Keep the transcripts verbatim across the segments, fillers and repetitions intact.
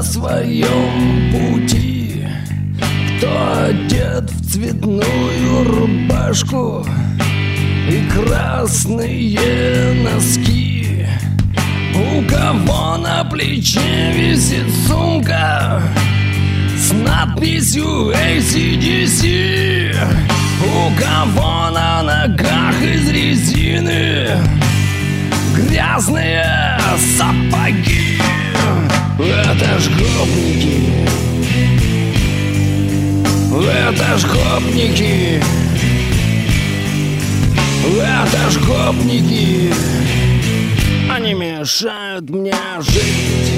своем пути, кто одет в цветную рубашку и красные носки, у кого на плече висит сумка с надписью эй си ди си, у кого на ногах из резины грязные сапоги. Это ж гопники, это ж гопники, это ж гопники, они мешают мне жить.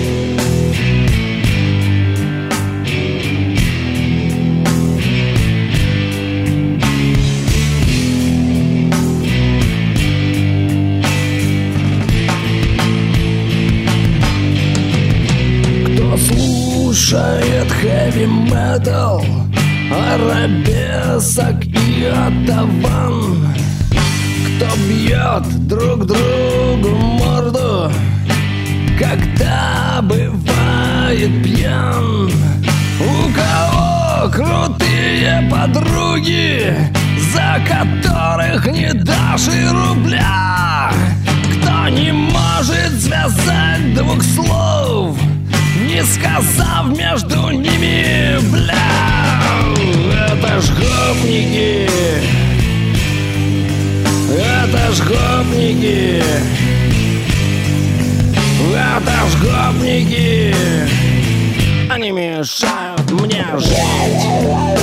Слушает хэви-метал, арабесок и атаван, кто бьет друг другу морду, когда бывает пьян, у кого крутые подруги, за которых не дашь и рубля, кто не может связать двух слов, не сказав между ними бля. Это ж гопники, это ж гопники, это ж гопники, они мешают мне жить.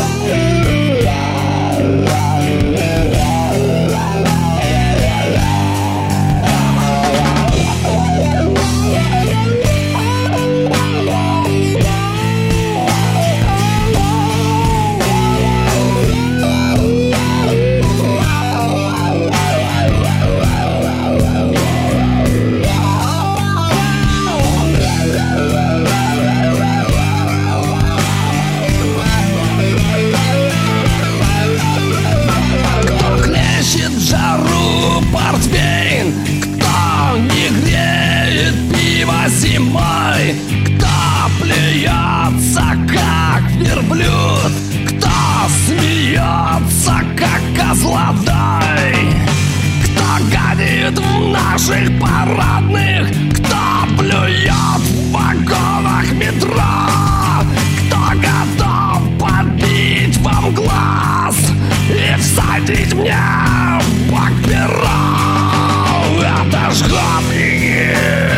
Портвейн, кто не греет пиво зимой, кто плюется, как верблюд, кто смеется, как козлодой, кто гадит в наших парадных, кто плюет в вагонах метро, кто готов подбить вам глаз и всадить мне в бок перо. Это ж гопники,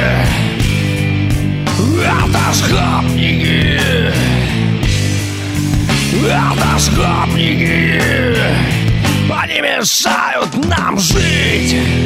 это ж гопники, это ж гопники, они мешают нам жить.